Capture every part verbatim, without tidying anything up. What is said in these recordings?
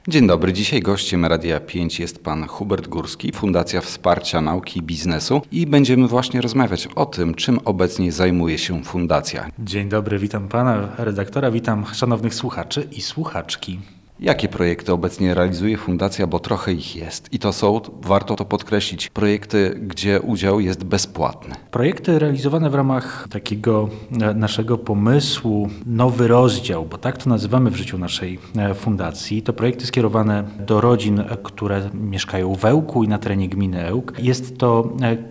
Dzień dobry, dzisiaj gościem Radia pięć jest pan Hubert Górski, Fundacja Wsparcia Nauki i Biznesu i będziemy właśnie rozmawiać o tym, czym obecnie zajmuje się fundacja. Dzień dobry, witam pana redaktora, witam szanownych słuchaczy i słuchaczki. Jakie projekty obecnie realizuje fundacja, bo trochę ich jest i to są, warto to podkreślić, projekty, gdzie udział jest bezpłatny. Projekty realizowane w ramach takiego naszego pomysłu Nowy Rozdział, bo tak to nazywamy w życiu naszej fundacji. To projekty skierowane do rodzin, które mieszkają w Ełku i na terenie gminy Ełk. Jest to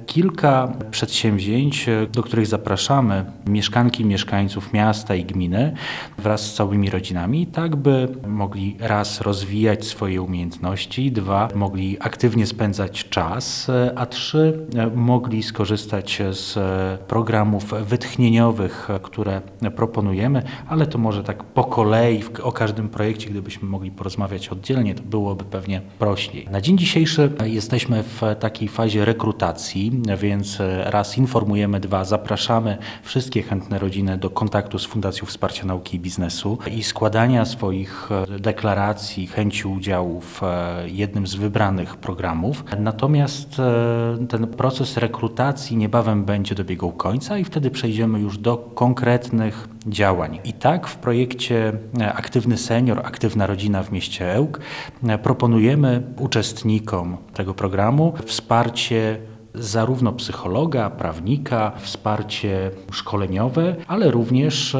kilka przedsięwzięć, do których zapraszamy mieszkanki i mieszkańców miasta i gminy wraz z całymi rodzinami, tak by mogli raz rozwijać swoje umiejętności, dwa mogli aktywnie spędzać czas, a trzy mogli skorzystać z programów wytchnieniowych, które proponujemy, ale to może tak po kolei o każdym projekcie, gdybyśmy mogli porozmawiać oddzielnie, to byłoby pewnie prościej. Na dzień dzisiejszy jesteśmy w takiej fazie rekrutacji, więc raz informujemy, dwa zapraszamy wszystkie chętne rodziny do kontaktu z Fundacją Wsparcia Nauki i Biznesu i składania swoich deklaracji, chęci udziału w jednym z wybranych programów. Natomiast ten proces rekrutacji niebawem będzie dobiegał końca i wtedy przejdziemy już do konkretnych działań. I tak w projekcie Aktywny Senior, Aktywna Rodzina w mieście Ełk proponujemy uczestnikom tego programu wsparcie zarówno psychologa, prawnika, wsparcie szkoleniowe, ale również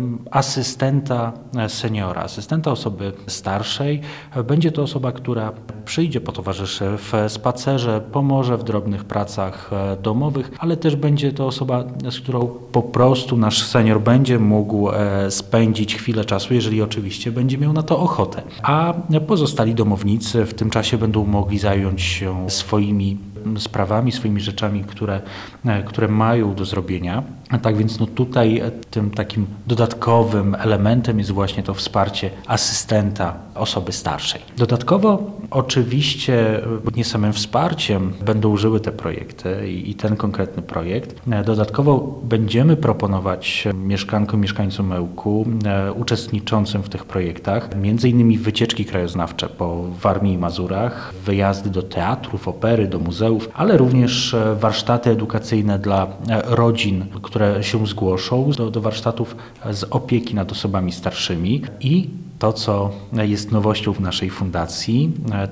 asystenta seniora, asystenta osoby starszej. Będzie to osoba, która przyjdzie, potowarzyszy w spacerze, pomoże w drobnych pracach domowych, ale też będzie to osoba, z którą po prostu nasz senior będzie mógł spędzić chwilę czasu, jeżeli oczywiście będzie miał na to ochotę. A pozostali domownicy w tym czasie będą mogli zająć się swoimi sprawami, swoimi rzeczami, które, które mają do zrobienia. A tak więc no tutaj tym takim dodatkowym elementem jest właśnie to wsparcie asystenta osoby starszej. Dodatkowo oczywiście nie samym wsparciem będą żyły te projekty i, i ten konkretny projekt. Dodatkowo będziemy proponować mieszkankom, mieszkańcom Ełku uczestniczącym w tych projektach między innymi wycieczki krajoznawcze po Warmii i Mazurach, wyjazdy do teatrów, opery, do muzeów, ale również warsztaty edukacyjne dla rodzin, które się zgłoszą do, do warsztatów z opieki nad osobami starszymi i to, co jest nowością w naszej fundacji,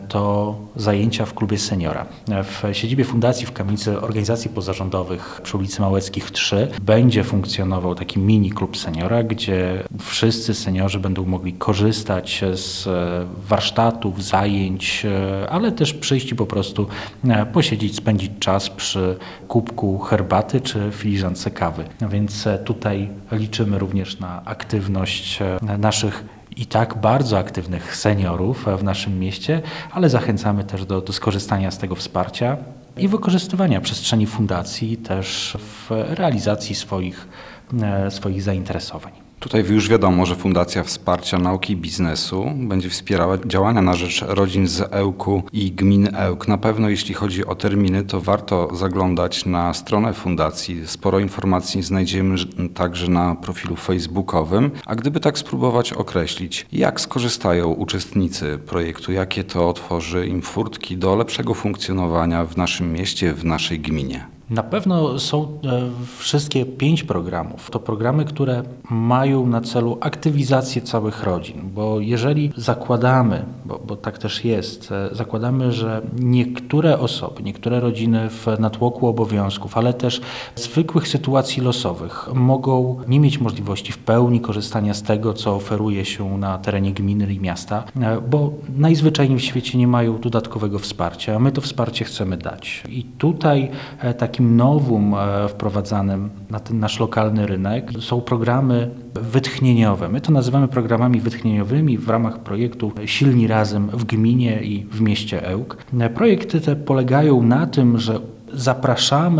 to zajęcia w klubie seniora. W siedzibie fundacji w kamienicy organizacji pozarządowych przy ulicy Małeckich trzy będzie funkcjonował taki mini klub seniora, gdzie wszyscy seniorzy będą mogli korzystać z warsztatów, zajęć, ale też przyjść i po prostu posiedzieć, spędzić czas przy kubku herbaty czy filiżance kawy. Więc tutaj liczymy również na aktywność naszych i tak bardzo aktywnych seniorów w naszym mieście, ale zachęcamy też do, do skorzystania z tego wsparcia i wykorzystywania przestrzeni fundacji też w realizacji swoich, swoich zainteresowań. Tutaj już wiadomo, że Fundacja Wsparcia Nauki i Biznesu będzie wspierała działania na rzecz rodzin z Ełku i gmin Ełk. Na pewno jeśli chodzi o terminy, to warto zaglądać na stronę fundacji. Sporo informacji znajdziemy także na profilu facebookowym. A gdyby tak spróbować określić, jak skorzystają uczestnicy projektu, jakie to otworzy im furtki do lepszego funkcjonowania w naszym mieście, w naszej gminie? Na pewno są wszystkie pięć programów. To programy, które mają na celu aktywizację całych rodzin, bo jeżeli zakładamy, bo, bo tak też jest, zakładamy, że niektóre osoby, niektóre rodziny w natłoku obowiązków, ale też zwykłych sytuacji losowych mogą nie mieć możliwości w pełni korzystania z tego, co oferuje się na terenie gminy i miasta, bo najzwyczajniej w świecie nie mają dodatkowego wsparcia, a my to wsparcie chcemy dać. I tutaj takim nowum wprowadzanym na ten nasz lokalny rynek są programy wytchnieniowe. My to nazywamy programami wytchnieniowymi w ramach projektu Silni Razem w gminie i w mieście Ełk. Projekty te polegają na tym, że zapraszamy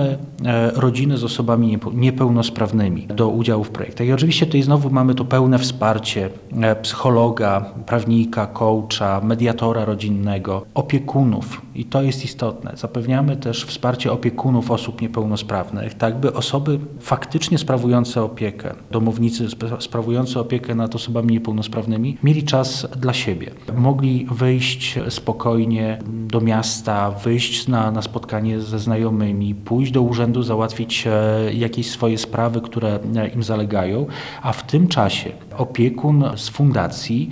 rodziny z osobami niepełnosprawnymi do udziału w projektach. I oczywiście tutaj znowu mamy to pełne wsparcie psychologa, prawnika, coacha, mediatora rodzinnego, opiekunów. I to jest istotne. Zapewniamy też wsparcie opiekunów osób niepełnosprawnych, tak by osoby faktycznie sprawujące opiekę, domownicy sprawujący opiekę nad osobami niepełnosprawnymi, mieli czas dla siebie. Mogli wyjść spokojnie do miasta, wyjść na, na spotkanie ze znajomymi, pójść do urzędu, załatwić jakieś swoje sprawy, które im zalegają, a w tym czasie opiekun z fundacji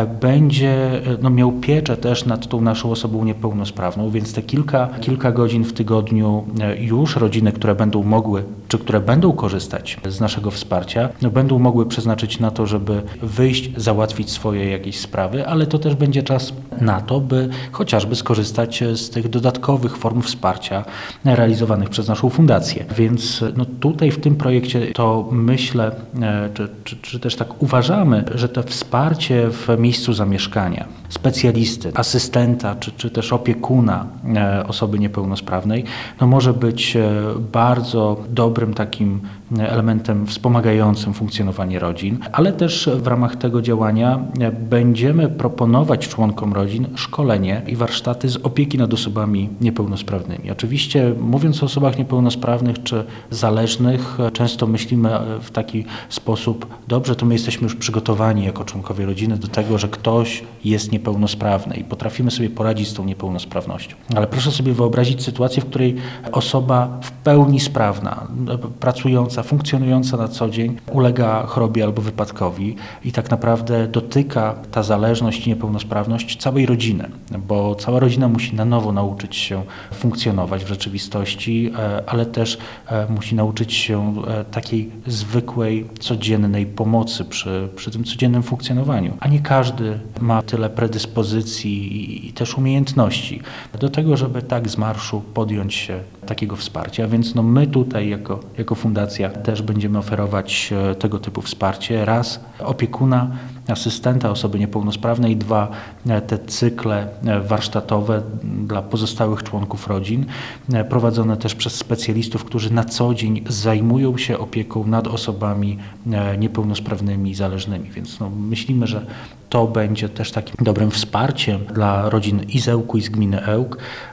będzie no, miał pieczę też nad tą naszą osobą niepełnosprawną, więc te kilka, kilka godzin w tygodniu już rodziny, które będą mogły, czy które będą korzystać z naszego wsparcia, no, będą mogły przeznaczyć na to, żeby wyjść, załatwić swoje jakieś sprawy, ale to też będzie czas na to, by chociażby skorzystać z tych dodatkowych form wsparcia realizowanych przez naszą fundację. Więc no, tutaj w tym projekcie to myślę, czy, czy, czy też tak uważamy, że to wsparcie w miejscu zamieszkania specjalisty, asystenta, czy, czy też opiekuna osoby niepełnosprawnej, no może być bardzo dobrym takim elementem wspomagającym funkcjonowanie rodzin, ale też w ramach tego działania będziemy proponować członkom rodzin szkolenie i warsztaty z opieki nad osobami niepełnosprawnymi. Oczywiście mówiąc o osobach niepełnosprawnych czy zależnych, często myślimy w taki sposób, dobrze, to my jesteśmy już przygotowani jako członkowie rodziny do tego, że ktoś jest niepełnosprawny i potrafimy sobie poradzić z tą niepełnosprawnością. Ale proszę sobie wyobrazić sytuację, w której osoba w pełni sprawna, pracująca, funkcjonująca na co dzień ulega chorobie albo wypadkowi i tak naprawdę dotyka ta zależność i niepełnosprawność całej rodziny, bo cała rodzina musi na nowo nauczyć się funkcjonować w rzeczywistości, ale też musi nauczyć się takiej zwykłej, codziennej pomocy przy, przy tym codziennym funkcjonowaniu. A nie każdy ma tyle predyspozycji i też umiejętności do tego, żeby tak z marszu podjąć się takiego wsparcia. Więc no my tutaj jako, jako fundacja też będziemy oferować tego typu wsparcie. Raz opiekuna, asystenta osoby niepełnosprawnej, dwa te cykle warsztatowe dla pozostałych członków rodzin, prowadzone też przez specjalistów, którzy na co dzień zajmują się opieką nad osobami niepełnosprawnymi i zależnymi. Więc no, myślimy, że to będzie też takim dobrym wsparciem dla rodzin i z Ełku, i z gminy Ełk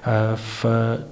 w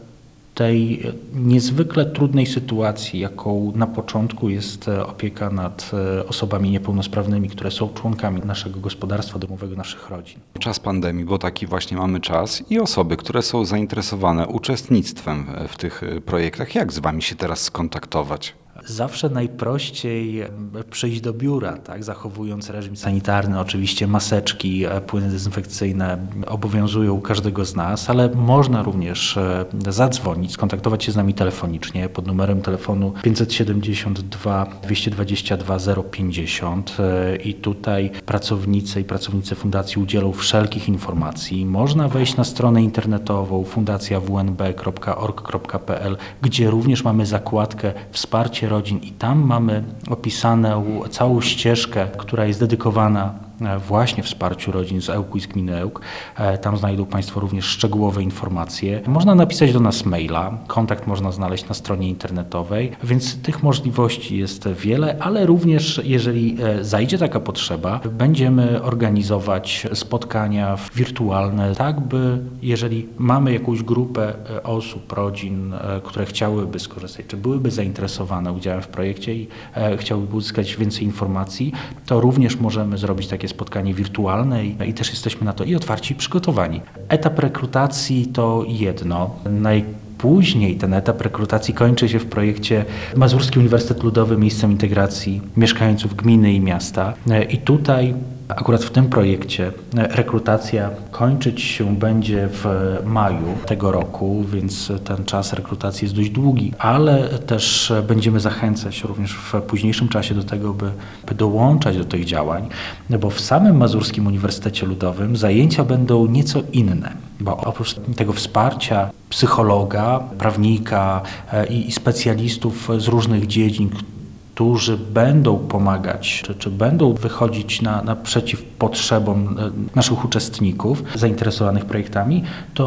tej niezwykle trudnej sytuacji, jaką na początku jest opieka nad osobami niepełnosprawnymi, które są członkami naszego gospodarstwa domowego, naszych rodzin. Czas pandemii, bo taki właśnie mamy czas i osoby, które są zainteresowane uczestnictwem w tych projektach, jak z Wami się teraz skontaktować? Zawsze najprościej przyjść do biura, tak, zachowując reżim sanitarny. Oczywiście maseczki, płyny dezynfekcyjne obowiązują każdego z nas, ale można również zadzwonić, skontaktować się z nami telefonicznie pod numerem telefonu pięćset siedemdziesiąt dwa dwieście dwadzieścia dwa zero pięćdziesiąt i tutaj pracownicy i pracownice fundacji udzielą wszelkich informacji. Można wejść na stronę internetową fundacja w n b kropka org kropka p l, gdzie również mamy zakładkę wsparcie rodzin i tam mamy opisaną całą ścieżkę, która jest dedykowana właśnie wsparciu rodzin z Ełku i z gminy Ełk. Tam znajdą Państwo również szczegółowe informacje. Można napisać do nas maila, kontakt można znaleźć na stronie internetowej, więc tych możliwości jest wiele, ale również jeżeli zajdzie taka potrzeba, będziemy organizować spotkania wirtualne, tak by jeżeli mamy jakąś grupę osób, rodzin, które chciałyby skorzystać, czy byłyby zainteresowane udziałem w projekcie i chciałyby uzyskać więcej informacji, to również możemy zrobić takie spotkanie wirtualne i, i też jesteśmy na to i otwarci, i przygotowani. Etap rekrutacji to jedno. Najpóźniej ten etap rekrutacji kończy się w projekcie Mazurski Uniwersytet Ludowy miejscem integracji mieszkańców gminy i miasta. I tutaj akurat w tym projekcie rekrutacja kończyć się będzie w maju tego roku, więc ten czas rekrutacji jest dość długi, ale też będziemy zachęcać również w późniejszym czasie do tego, by, by dołączać do tych działań, bo w samym Mazurskim Uniwersytecie Ludowym zajęcia będą nieco inne, bo oprócz tego wsparcia psychologa, prawnika i, i specjalistów z różnych dziedzin, którzy będą pomagać, czy, czy będą wychodzić na, naprzeciw potrzebom naszych uczestników zainteresowanych projektami, to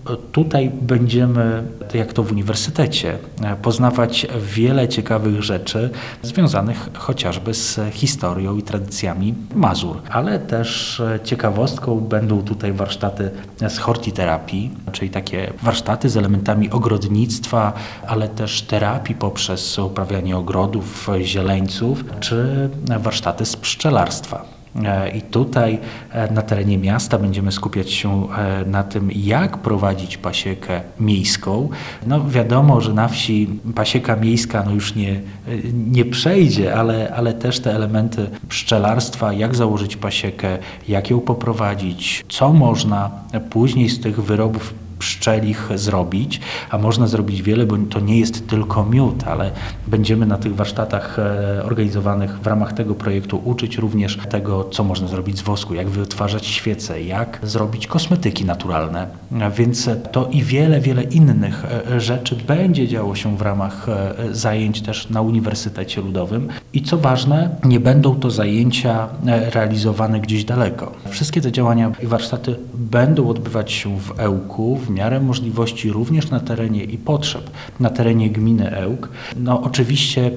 Tutaj będziemy, jak to w uniwersytecie, poznawać wiele ciekawych rzeczy związanych chociażby z historią i tradycjami Mazur, ale też ciekawostką będą tutaj warsztaty z hortiterapii, czyli takie warsztaty z elementami ogrodnictwa, ale też terapii poprzez uprawianie ogrodów, zieleńców, czy warsztaty z pszczelarstwa. I tutaj na terenie miasta będziemy skupiać się na tym, jak prowadzić pasiekę miejską. No wiadomo, że na wsi pasieka miejska no już nie, nie przejdzie, ale, ale też te elementy pszczelarstwa, jak założyć pasiekę, jak ją poprowadzić, co można później z tych wyrobów pszczelich zrobić, a można zrobić wiele, bo to nie jest tylko miód, ale będziemy na tych warsztatach organizowanych w ramach tego projektu uczyć również tego, co można zrobić z wosku, jak wytwarzać świece, jak zrobić kosmetyki naturalne. Więc to i wiele, wiele innych rzeczy będzie działo się w ramach zajęć też na Uniwersytecie Ludowym. I co ważne, nie będą to zajęcia realizowane gdzieś daleko. Wszystkie te działania i warsztaty będą odbywać się w Ełku, w miarę możliwości również na terenie i potrzeb na terenie gminy Ełk. No oczywiście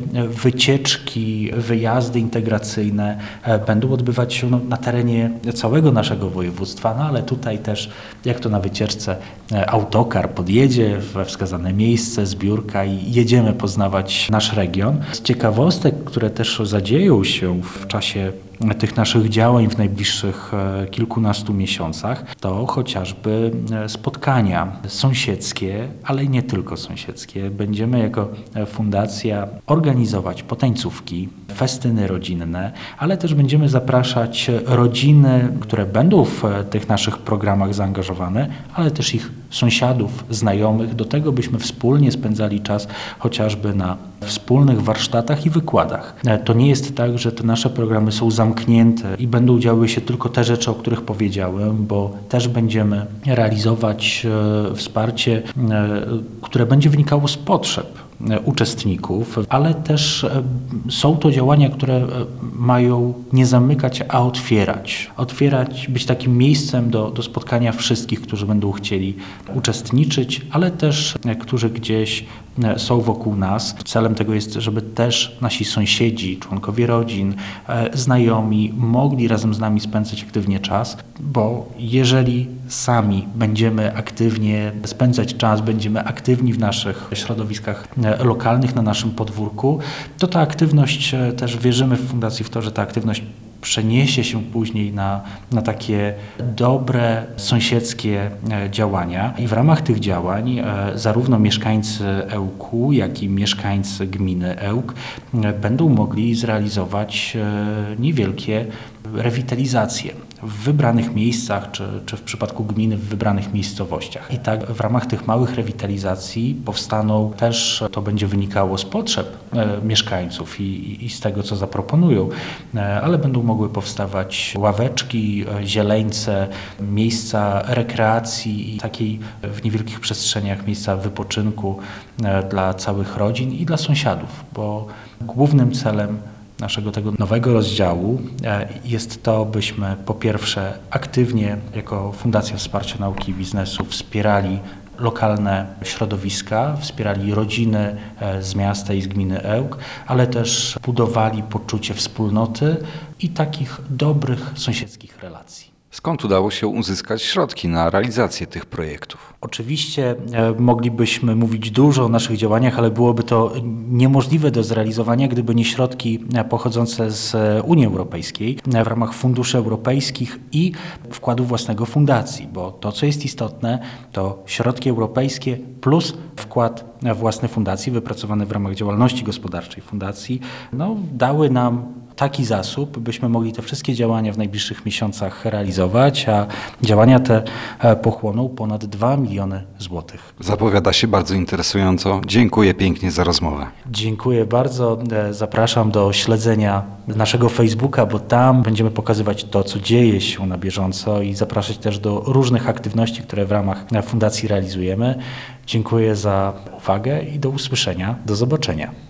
wycieczki, wyjazdy integracyjne będą odbywać się no, na terenie całego naszego województwa, no ale tutaj też, jak to na wycieczce, autokar podjedzie we wskazane miejsce, zbiórka i jedziemy poznawać nasz region. Z ciekawostek, które też zadzieją się w czasie tych naszych działań w najbliższych kilkunastu miesiącach, to chociażby spotkania sąsiedzkie, ale nie tylko sąsiedzkie. Będziemy jako fundacja organizować potańcówki, festyny rodzinne, ale też będziemy zapraszać rodziny, które będą w tych naszych programach zaangażowane, ale też ich sąsiadów, znajomych, do tego byśmy wspólnie spędzali czas chociażby na wspólnych warsztatach i wykładach. To nie jest tak, że te nasze programy są zamknięte i będą działy się tylko te rzeczy, o których powiedziałem, bo też będziemy realizować wsparcie, które będzie wynikało z potrzeb uczestników, ale też są to działania, które mają nie zamykać, a otwierać. Otwierać, być takim miejscem do, do spotkania wszystkich, którzy będą chcieli uczestniczyć, ale też którzy gdzieś są wokół nas. Celem tego jest, żeby też nasi sąsiedzi, członkowie rodzin, znajomi mogli razem z nami spędzać aktywnie czas, bo jeżeli sami będziemy aktywnie spędzać czas, będziemy aktywni w naszych środowiskach lokalnych, na naszym podwórku, to ta aktywność, też wierzymy w fundacji w to, że ta aktywność przeniesie się później na, na takie dobre, sąsiedzkie działania. I w ramach tych działań zarówno mieszkańcy Ełku, jak i mieszkańcy gminy Ełk będą mogli zrealizować niewielkie rewitalizacje w wybranych miejscach, czy, czy w przypadku gminy w wybranych miejscowościach. I tak w ramach tych małych rewitalizacji powstaną też, to będzie wynikało z potrzeb e, mieszkańców i, i z tego, co zaproponują, e, ale będą mogły powstawać ławeczki, e, zieleńce, miejsca rekreacji i takiej w niewielkich przestrzeniach miejsca wypoczynku e, dla całych rodzin i dla sąsiadów, bo głównym celem naszego tego nowego rozdziału jest to, byśmy po pierwsze aktywnie jako Fundacja Wsparcia Nauki i Biznesu wspierali lokalne środowiska, wspierali rodziny z miasta i z gminy Ełk, ale też budowali poczucie wspólnoty i takich dobrych sąsiedzkich relacji. Skąd udało się uzyskać środki na realizację tych projektów? Oczywiście e, moglibyśmy mówić dużo o naszych działaniach, ale byłoby to niemożliwe do zrealizowania, gdyby nie środki pochodzące z Unii Europejskiej w ramach funduszy europejskich i wkładu własnego fundacji, bo to, co jest istotne, to środki europejskie plus wkład własny fundacji wypracowany w ramach działalności gospodarczej fundacji, no, dały nam taki zasób, byśmy mogli te wszystkie działania w najbliższych miesiącach realizować, a działania te pochłoną ponad dwa miliony złotych. Zapowiada się bardzo interesująco. Dziękuję pięknie za rozmowę. Dziękuję bardzo. Zapraszam do śledzenia naszego Facebooka, bo tam będziemy pokazywać to, co dzieje się na bieżąco i zapraszać też do różnych aktywności, które w ramach fundacji realizujemy. Dziękuję za uwagę i do usłyszenia. Do zobaczenia.